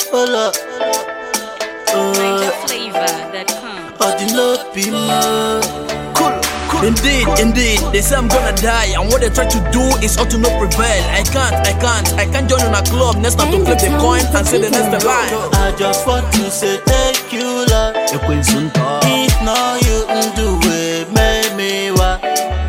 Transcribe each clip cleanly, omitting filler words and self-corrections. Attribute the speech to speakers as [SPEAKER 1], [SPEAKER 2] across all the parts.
[SPEAKER 1] Hola.
[SPEAKER 2] Flavor.com.
[SPEAKER 1] Ordinary man. Cool.
[SPEAKER 3] Indeed, they say I'm gonna die, and what they try to do is all to not prevail. I can't join in a club next time to flip the coin and say the next line.
[SPEAKER 1] I just want to say thank you, Lord. If not you do it, make me wa.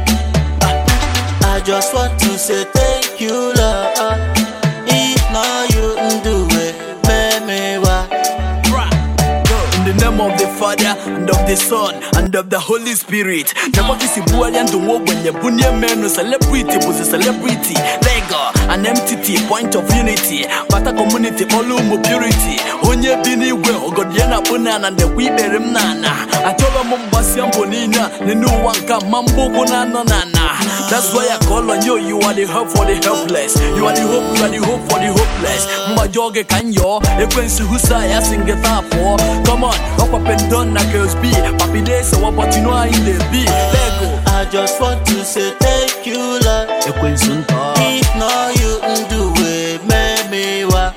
[SPEAKER 1] I just want to say thank you, Lord. If not you do it, make me wa.
[SPEAKER 3] In the name of the Father, and of the Son, and of the Holy Spirit. Never kiss a boy and the world when you put your man, no celebrity, was a celebrity. Lego, an entity, point of unity. But a community, all purity. Onye bini well, God yana punan and the weeper nana. I told them Mombasian Bonina, the new one come mambo bonana nana. That's why I call on you, you are the help for the helpless. You are the hope for the hopeless. Majoge kanyo, a prince who say I sing it up for. Come on, up and down like girls be. Papi day, so what but you know I in the be. Lego.
[SPEAKER 1] I just want to say thank you, Lord. If not you do it, make me wa.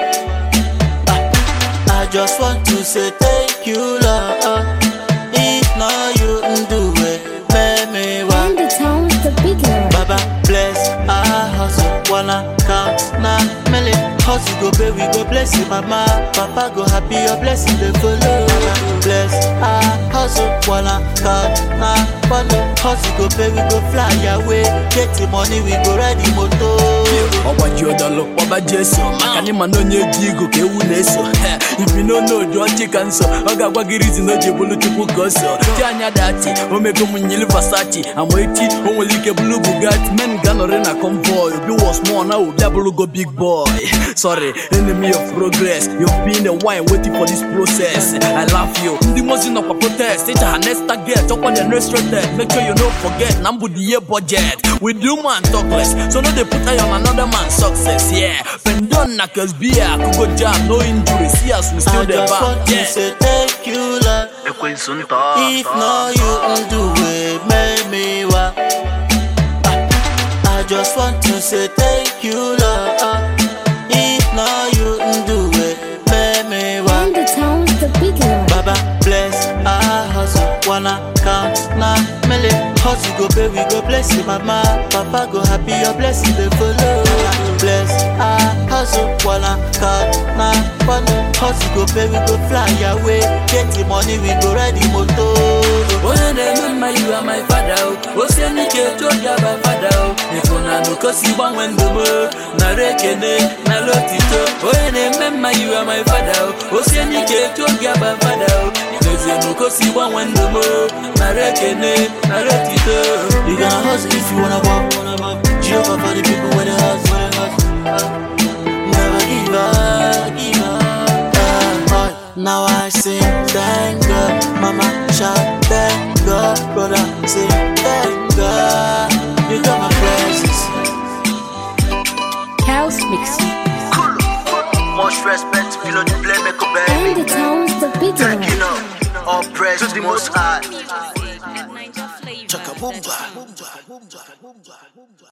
[SPEAKER 1] I just want to say thank you, Lord. If not you do it, make me wa.
[SPEAKER 4] And the town is the big Lord.
[SPEAKER 1] Baba bless our hustle, wanna count na million. Hustle go pay, we go bless you, mama. Papa go happy, your blessing they follow. Baba bless our hustle, wanna count na million. Hustle go pay, we go fly away. Get the money, we go ride the motor.
[SPEAKER 3] Oba Jodalo, Oba Jeso, Makanima no Jigo, Kewuneso. If you don't know, George Canso, Oga Wagiriz no Jibulu Chukukoso. Tanya Dati, Omega Munil Vasati, I'm waiting, Omolike Blue Bugatti, Men Ganorena Convoy. You was more now, double go big boy. Sorry, enemy of progress. You've been a while waiting for this process. I love you. The most in a protest. It's a next target. Up on the restricted. Make sure you don't forget. Nambu the year budget. We do man talk less. So now they put eye on another man's success. Yeah. Pendon knuckles beer. Could go jam. No injury. See us. We still there back.
[SPEAKER 1] Yeah. Say thank you, Lord. If not you do it, make me wa. I just want to say thank you, Lord. If not you do it, make me wa.
[SPEAKER 4] And the town is the big Lord.
[SPEAKER 1] Baba bless our hustle, wanna count na million. Hustle go pay, we go bless you, mama. Papa go happy, your blessing they follow. Bless our hustle, wanna count na million. Hustle go pay, we go fly away. Get the money, we go ride the motor.
[SPEAKER 3] Oh, remember you are my father. Oh, send me to your father. If you know, cause you want when the world, na rekene, na lotito. Oh, remember you are my father. Oh, send me to your father. If you know, cause you want when the world, na rekene, na lotito.
[SPEAKER 1] You gonna hustle if you wanna walk. Jehovah for the people with the hustle. Never give up, give up. Now I sing, thank God. Mama shout, thank God. Brother sing, thank God. You got my praises.
[SPEAKER 4] House mixing.
[SPEAKER 5] Much respect, you know the play make a bad.
[SPEAKER 4] And the town is the big Lord.
[SPEAKER 5] You know, all praise to the most high.
[SPEAKER 2] Music at NigerFlavor.com.
[SPEAKER 1] Chaka boomba.